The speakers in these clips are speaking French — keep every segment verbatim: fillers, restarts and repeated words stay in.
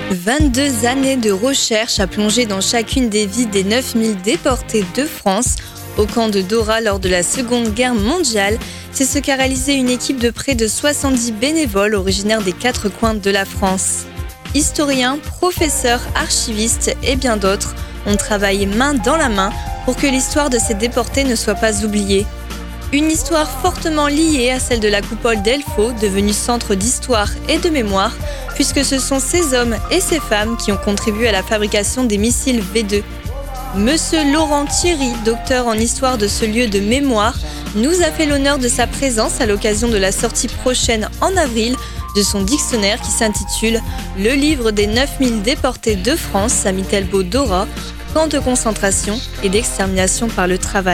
vingt-deux années de recherche à plonger dans chacune des vies des neuf mille déportés de France au camp de Dora lors de la Seconde Guerre mondiale. C'est ce qu'a réalisé une équipe de près de soixante-dix bénévoles originaires des quatre coins de la France. Historiens, professeurs, archivistes et bien d'autres ont travaillé main dans la main pour que l'histoire de ces déportés ne soit pas oubliée. Une histoire fortement liée à celle de la coupole d'Elfaux, devenue centre d'histoire et de mémoire, puisque ce sont ces hommes et ces femmes qui ont contribué à la fabrication des missiles V deux. Monsieur Laurent Thierry, docteur en histoire de ce lieu de mémoire, nous a fait l'honneur de sa présence à l'occasion de la sortie prochaine en avril de son dictionnaire qui s'intitule « Le livre des neuf mille déportés de France, Samitelbo-Dora, camp de concentration et d'extermination par le travail ».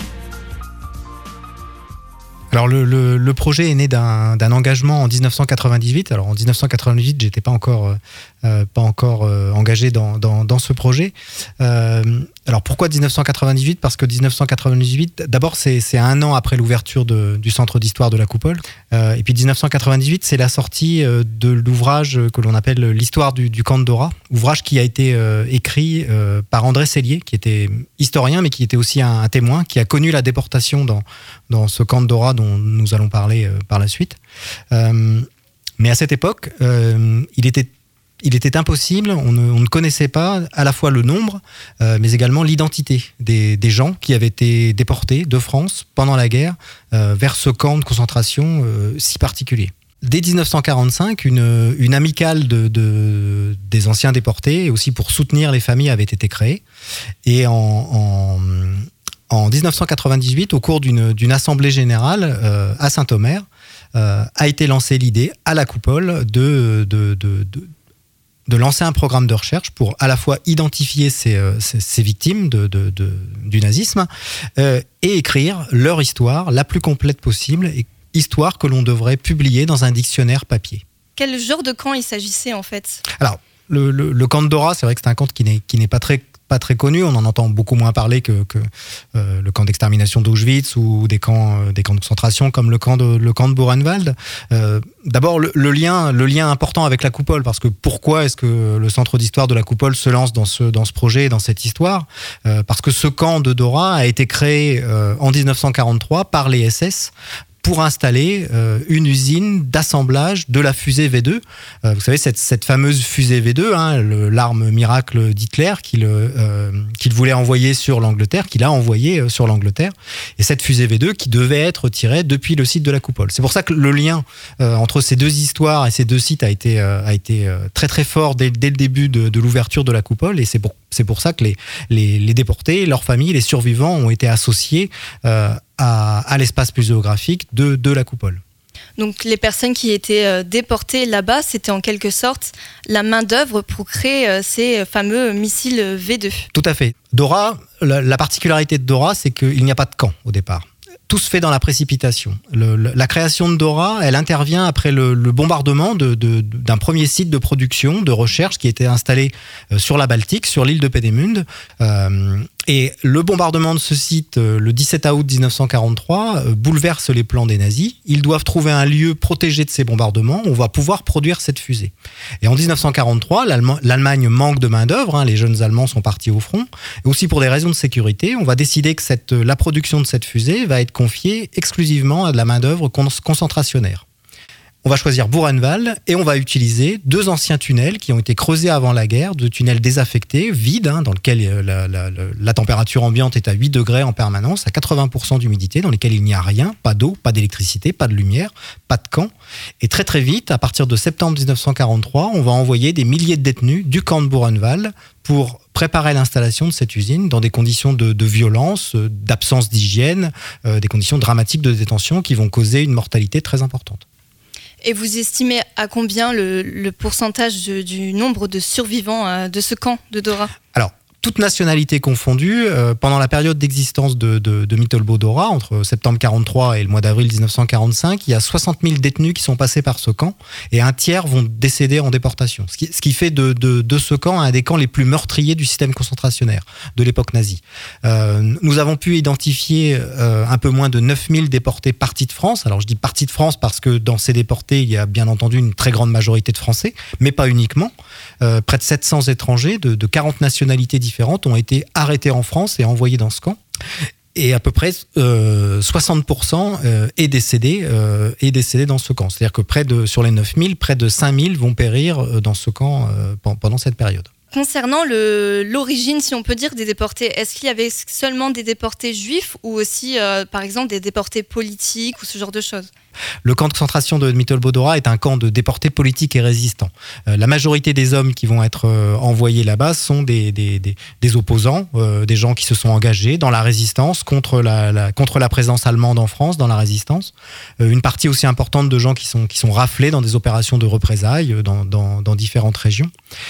Alors le, le, le projet est né d'un, d'un engagement en dix-neuf cent quatre-vingt-dix-huit. Alors en dix-neuf cent quatre-vingt-dix-huit, j'étais pas encore euh, pas encore euh, engagé dans, dans dans ce projet. Euh, alors pourquoi dix-neuf cent quatre-vingt-dix-huit ? Parce que dix-neuf cent quatre-vingt-dix-huit, d'abord c'est c'est un an après l'ouverture de, du centre d'histoire de la Coupole. Euh, et puis dix-neuf cent quatre-vingt-dix-huit, c'est la sortie euh, de l'ouvrage que l'on appelle l'histoire du, du camp de Dora, ouvrage qui a été euh, écrit euh, par André Sellier, qui était historien mais qui était aussi un, un témoin, qui a connu la déportation dans dans ce camp de Dora dont nous allons parler euh, par la suite. Euh, mais à cette époque, euh, il était, il était impossible, on ne, on ne connaissait pas à la fois le nombre, euh, mais également l'identité des, des gens qui avaient été déportés de France pendant la guerre euh, vers ce camp de concentration euh, si particulier. Dès dix-neuf cent quarante-cinq, une, une amicale de, de, des anciens déportés, et aussi pour soutenir les familles, avait été créée. Et en... en En dix-neuf cent quatre-vingt-dix-huit, au cours d'une, d'une assemblée générale euh, à Saint-Omer, euh, a été lancée l'idée à la Coupole de, de, de, de, de lancer un programme de recherche pour à la fois identifier ces, ces, ces victimes de, de, de, du nazisme euh, et écrire leur histoire la plus complète possible, et histoire que l'on devrait publier dans un dictionnaire papier. Quel genre de camp il s'agissait en fait ? Alors, le, le, le camp de Dora, c'est vrai que c'est un camp qui n'est, qui n'est pas très pas très connu, on en entend beaucoup moins parler que, que euh, le camp d'extermination d'Auschwitz ou des camps, euh, des camps de concentration comme le camp de, le camp de Buchenwald. Euh, d'abord, le, le, lien, le lien important avec la Coupole, parce que pourquoi est-ce que le centre d'histoire de la Coupole se lance dans ce, dans ce projet, dans cette histoire ? euh, Parce que ce camp de Dora a été créé euh, en dix-neuf cent quarante-trois par les S S pour installer euh, une usine d'assemblage de la fusée V deux. Euh, vous savez, cette, cette fameuse fusée V deux, hein, le, l'arme miracle d'Hitler qu'il, euh, qu'il voulait envoyer sur l'Angleterre, qu'il a envoyé euh, sur l'Angleterre. Et cette fusée V deux qui devait être tirée depuis le site de la Coupole. C'est pour ça que le lien euh, entre ces deux histoires et ces deux sites a été, euh, a été euh, très très fort dès, dès le début de, de l'ouverture de la Coupole. Et c'est pour, c'est pour ça que les, les, les déportés, leurs familles, les survivants ont été associés euh, À, à l'espace muséographique de, de la Coupole. Donc les personnes qui étaient euh, déportées là-bas, c'était en quelque sorte la main-d'œuvre pour créer euh, ces fameux missiles V deux. Tout à fait. Dora, la, la particularité de Dora, c'est qu'il n'y a pas de camp au départ. Tout se fait dans la précipitation. Le, le, la création de Dora, elle intervient après le, le bombardement de, de, d'un premier site de production, de recherche qui était installé euh, sur la Baltique, sur l'île de Peenemünde. Euh, et le bombardement de ce site, euh, le dix-sept août dix-neuf cent quarante-trois, euh, bouleverse les plans des nazis. Ils doivent trouver un lieu protégé de ces bombardements où on va pouvoir produire cette fusée. Et en dix-neuf cent quarante-trois, l'Allemagne, l'Allemagne manque de main-d'œuvre, hein, les jeunes Allemands sont partis au front. Et aussi pour des raisons de sécurité, on va décider que cette, la production de cette fusée va être confiée exclusivement à de la main-d'œuvre concentrationnaire. On va choisir Buchenwald et on va utiliser deux anciens tunnels qui ont été creusés avant la guerre, deux tunnels désaffectés, vides, hein, dans lesquels la, la, la, la température ambiante est à huit degrés en permanence, à quatre-vingts pour cent d'humidité, dans lesquels il n'y a rien, pas d'eau, pas d'électricité, pas de lumière, pas de camp. Et très très vite, à partir de septembre dix-neuf cent quarante-trois, on va envoyer des milliers de détenus du camp de Buchenwald pour préparer l'installation de cette usine dans des conditions de, de violence, d'absence d'hygiène, euh, des conditions dramatiques de détention qui vont causer une mortalité très importante. Et vous estimez à combien le, le pourcentage de, du nombre de survivants euh, de ce camp de Dora ? Alors, toute nationalité confondue, euh, pendant la période d'existence de, de, de Mittelbau-Dora, entre septembre quarante-trois et le mois d'avril dix-neuf cent quarante-cinq, il y a soixante mille détenus qui sont passés par ce camp et un tiers vont décéder en déportation. Ce qui, ce qui fait de, de, de ce camp un des camps les plus meurtriers du système concentrationnaire de l'époque nazie. Euh, nous avons pu identifier euh, un peu moins de neuf mille déportés partis de France. Alors je dis partis de France parce que dans ces déportés, il y a bien entendu une très grande majorité de Français, mais pas uniquement. Euh, près de sept cents étrangers de, de quarante nationalités différentes ont été arrêtés en France et envoyés dans ce camp. Et à peu près euh, soixante pour cent euh, est décédé euh, est décédé dans ce camp. C'est-à-dire que près de, sur les neuf mille, près de cinq mille vont périr dans ce camp euh, pendant cette période. Concernant le, l'origine, si on peut dire, des déportés, est-ce qu'il y avait seulement des déportés juifs ou aussi, euh, par exemple, des déportés politiques ou ce genre de choses ? Le camp de concentration de Mittelbau-Dora est un camp de déportés politiques et résistants. Euh, la majorité des hommes qui vont être euh, envoyés là-bas sont des, des, des, des opposants, euh, des gens qui se sont engagés dans la résistance contre la, la, contre la présence allemande en France, dans la résistance. Euh, une partie aussi importante de gens qui sont, qui sont raflés dans des opérations de représailles dans, dans, dans différentes régions.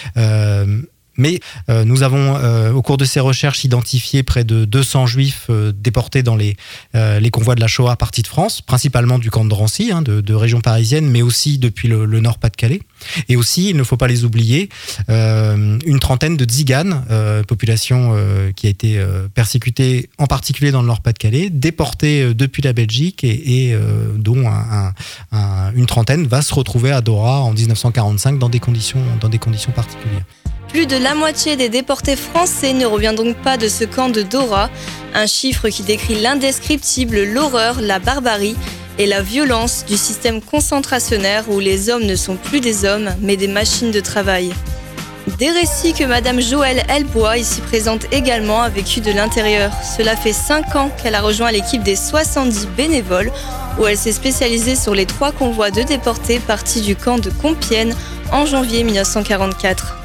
Euh, Mais euh, nous avons, euh, au cours de ces recherches, identifié près de deux cents juifs euh, déportés dans les, euh, les convois de la Shoah partis de France, principalement du camp de Drancy, hein, de, de région parisienne, mais aussi depuis le, le Nord-Pas-de-Calais. Et aussi, il ne faut pas les oublier, euh, une trentaine de Tziganes, euh, population euh, qui a été euh, persécutée, en particulier dans le Nord-Pas-de-Calais, déportée euh, depuis la Belgique et, et euh, dont un, un, un, une trentaine va se retrouver à Dora en dix-neuf cent quarante-cinq dans des conditions, dans des conditions particulières. Plus de la moitié des déportés français ne revient donc pas de ce camp de Dora, un chiffre qui décrit l'indescriptible, l'horreur, la barbarie et la violence du système concentrationnaire où les hommes ne sont plus des hommes mais des machines de travail. Des récits que Madame Joëlle Helbois, ici présente également, a vécu de l'intérieur. Cela fait cinq ans qu'elle a rejoint l'équipe des soixante-dix bénévoles où elle s'est spécialisée sur les trois convois de déportés partis du camp de Compiègne en janvier dix-neuf cent quarante-quatre.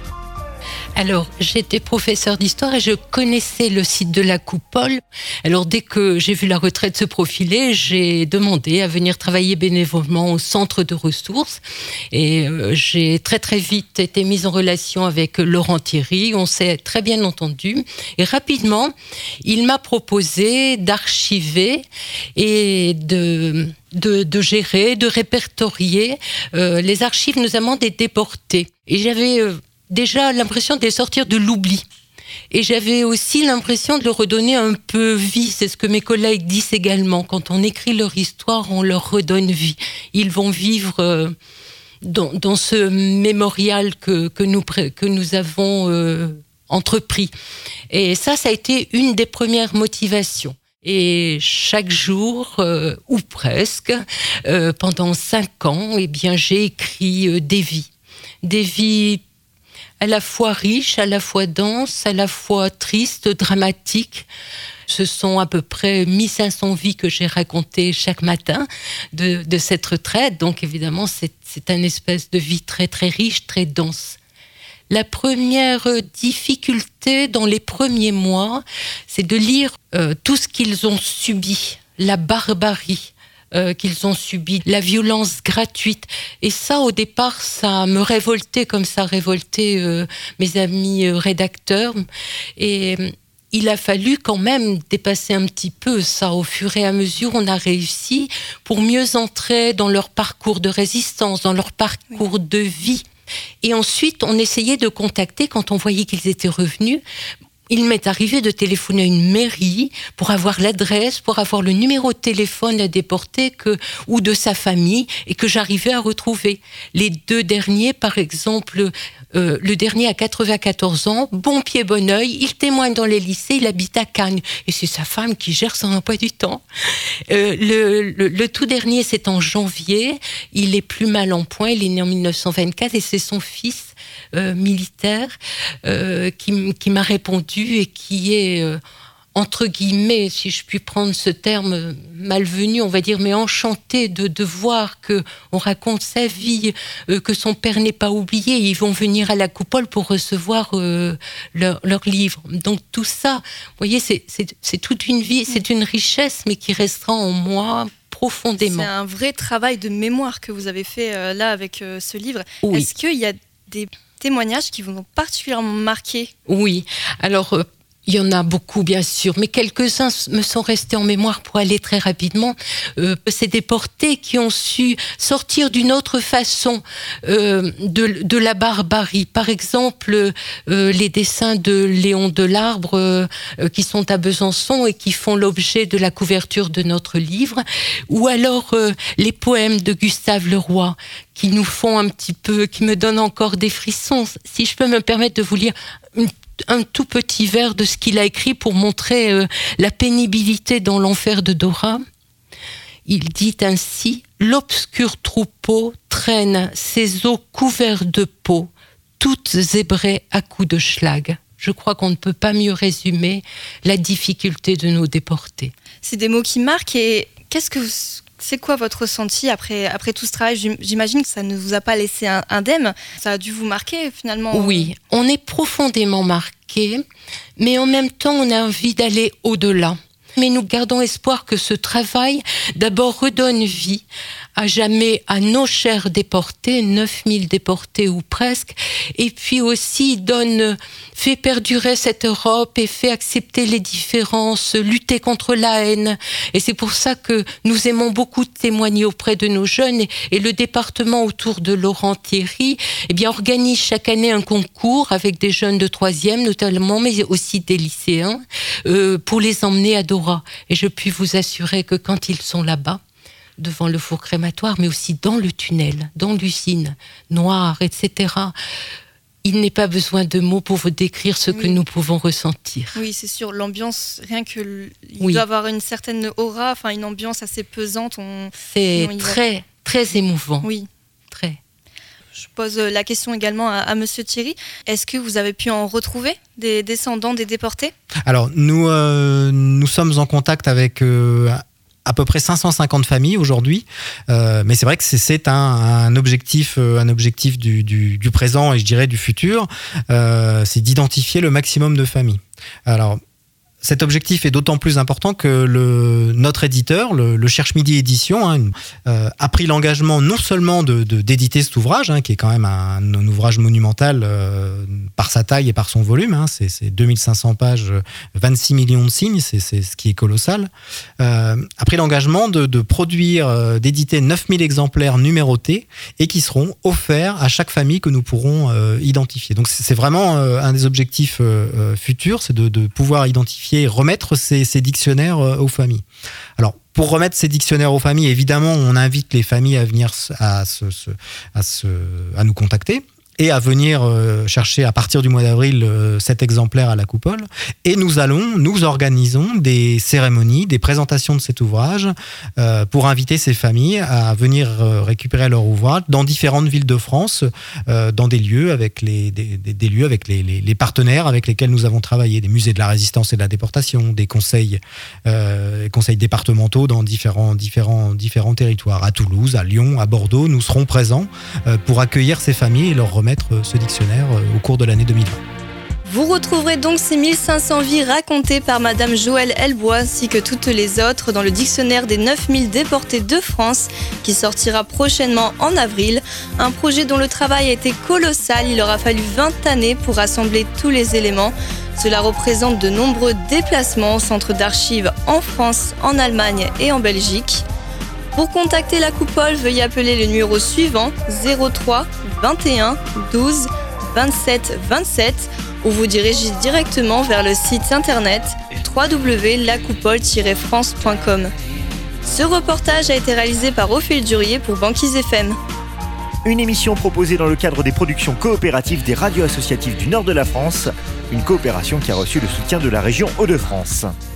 Alors, j'étais professeure d'histoire et je connaissais le site de la Coupole. Alors, dès que j'ai vu la retraite se profiler, j'ai demandé à venir travailler bénévolement au centre de ressources. Et euh, j'ai très très vite été mise en relation avec Laurent Thierry. On s'est très bien entendu. Et rapidement, il m'a proposé d'archiver et de... De, de gérer, de répertorier euh, les archives, notamment des déportés. Et j'avais euh, déjà l'impression de les sortir de l'oubli. Et j'avais aussi l'impression de leur redonner un peu vie. C'est ce que mes collègues disent également. Quand on écrit leur histoire, on leur redonne vie. Ils vont vivre euh, dans, dans ce mémorial que, que, nous, que nous avons euh, entrepris. Et ça, ça a été une des premières motivations. Et chaque jour, euh, ou presque, euh, pendant cinq ans, eh bien, j'ai écrit euh, des vies. Des vies à la fois riches, à la fois denses, à la fois tristes, dramatiques. Ce sont à peu près mille cinq cents vies que j'ai racontées chaque matin de, de cette retraite. Donc évidemment, c'est, c'est une espèce de vie très très riche, très dense. La première difficulté dans les premiers mois, c'est de lire euh, tout ce qu'ils ont subi, la barbarie euh, qu'ils ont subi, la violence gratuite. Et ça, au départ, ça me révoltait comme ça révoltait euh, mes amis euh, rédacteurs. Et euh, il a fallu quand même dépasser un petit peu ça. Au fur et à mesure, on a réussi pour mieux entrer dans leur parcours de résistance, dans leur parcours de vie. Et ensuite, on essayait de contacter, quand on voyait qu'ils étaient revenus, il m'est arrivé de téléphoner à une mairie pour avoir l'adresse, pour avoir le numéro de téléphone à déporter que, ou de sa famille, et que j'arrivais à retrouver. Les deux derniers, par exemple, euh, le dernier a quatre-vingt-quatorze ans, bon pied, bon oeil, il témoigne dans les lycées, il habite à Cannes, et c'est sa femme qui gère son emploi du temps. Euh, le, le, le tout dernier, c'est en janvier, il est plus mal en point, il est né en dix-neuf cent vingt-quatre, et c'est son fils euh, militaire euh, qui, qui m'a répondu et qui est, euh, entre guillemets, si je puis prendre ce terme malvenu, on va dire, mais enchanté de, de voir qu'on raconte sa vie, euh, que son père n'est pas oublié. Ils vont venir à la Coupole pour recevoir euh, leur, leur livre. Donc tout ça, vous voyez, c'est, c'est, c'est toute une vie, c'est une richesse, mais qui restera en moi profondément. C'est un vrai travail de mémoire que vous avez fait euh, là avec euh, ce livre. Oui. Est-ce qu'il y a des témoignages qui vous ont particulièrement marqué? Oui, alors... Euh... Il y en a beaucoup, bien sûr, mais quelques-uns me sont restés en mémoire pour aller très rapidement. Euh, c'est des déportés qui ont su sortir d'une autre façon euh, de, de la barbarie. Par exemple, euh, les dessins de Léon Delarbre euh, qui sont à Besançon et qui font l'objet de la couverture de notre livre, ou alors euh, les poèmes de Gustave Leroy qui nous font un petit peu, qui me donnent encore des frissons. Si je peux me permettre de vous lire une un tout petit vers de ce qu'il a écrit pour montrer euh, la pénibilité dans l'enfer de Dora. Il dit ainsi: « L'obscur troupeau traîne ses os couverts de peau, toutes zébrées à coups de schlag. » Je crois qu'on ne peut pas mieux résumer la difficulté de nos déportés. C'est des mots qui marquent. Et qu'est-ce que vous... C'est quoi votre ressenti après, après tout ce travail? J'imagine que ça ne vous a pas laissé indemne. Ça a dû vous marquer finalement. Oui, on est profondément marqué, mais en même temps on a envie d'aller au-delà. Mais nous gardons espoir que ce travail d'abord redonne vie à jamais à nos chers déportés, neuf mille déportés ou presque, et puis aussi donne, fait perdurer cette Europe et fait accepter les différences, lutter contre la haine. Et c'est pour ça que nous aimons beaucoup témoigner auprès de nos jeunes, et, et le département autour de Laurent Thierry eh bien, organise chaque année un concours avec des jeunes de troisième notamment, mais aussi des lycéens, euh, pour les emmener à Dora. Et je puis vous assurer que quand ils sont là-bas, devant le four crématoire, mais aussi dans le tunnel, dans l'usine noire, et cetera, il n'est pas besoin de mots pour vous décrire ce oui. que nous pouvons ressentir. Oui, c'est sûr, l'ambiance, rien que... Il oui. doit avoir une certaine aura, enfin une ambiance assez pesante. On, c'est on très, va... très émouvant. Oui. Très. Je pose la question également à, à Monsieur Thierry. Est-ce que vous avez pu en retrouver des descendants des déportés? Alors, nous, euh, nous sommes en contact avec... Euh, à peu près cinq cent cinquante familles aujourd'hui, euh, mais c'est vrai que c'est, c'est un, un objectif, un objectif du, du, du présent et je dirais du futur, euh, c'est d'identifier le maximum de familles. Alors, cet objectif est d'autant plus important que le, notre éditeur, le, le Cherche Midi Édition, hein, euh, a pris l'engagement non seulement de, de, d'éditer cet ouvrage, hein, qui est quand même un, un ouvrage monumental euh, par sa taille et par son volume, hein, c'est, c'est deux mille cinq cents pages, vingt-six millions de signes, c'est, c'est ce qui est colossal, euh, a pris l'engagement de, de produire, euh, d'éditer neuf mille exemplaires numérotés et qui seront offerts à chaque famille que nous pourrons euh, identifier. Donc c'est, c'est vraiment euh, un des objectifs euh, futurs, c'est de, de pouvoir identifier et remettre ces, ces dictionnaires aux familles. Alors, pour remettre ces dictionnaires aux familles, évidemment, on invite les familles à venir à, se, à, se, à nous contacter et à venir euh, chercher à partir du mois d'avril euh, cet exemplaire à la Coupole. Et nous allons, nous organisons des cérémonies, des présentations de cet ouvrage euh, pour inviter ces familles à venir euh, récupérer leur ouvrage dans différentes villes de France, euh, dans des lieux avec les, des, des, des lieux avec les, les, les partenaires avec lesquels nous avons travaillé, des musées de la résistance et de la déportation, des conseils, euh, conseils départementaux dans différents, différents, différents territoires. À Toulouse, à Lyon, à Bordeaux, nous serons présents euh, pour accueillir ces familles et leur remettre ce dictionnaire au cours de l'année deux mille vingt. Vous retrouverez donc ces mille cinq cents vies racontées par Madame Joëlle Helbois ainsi que toutes les autres dans le dictionnaire des neuf mille déportés de France qui sortira prochainement en avril. Un projet dont le travail a été colossal, il aura fallu vingt années pour rassembler tous les éléments. Cela représente de nombreux déplacements au centre d'archives en France, en Allemagne et en Belgique. Pour contacter la Coupole, veuillez appeler le numéro suivant zéro trois vingt et un douze vingt-sept vingt-sept ou vous dirigez directement vers le site internet w w w point la coupole tiret france point com. Ce reportage a été réalisé par Ophélie Durier pour Banquise F M. Une émission proposée dans le cadre des productions coopératives des radios associatives du nord de la France, une coopération qui a reçu le soutien de la région Hauts-de-France.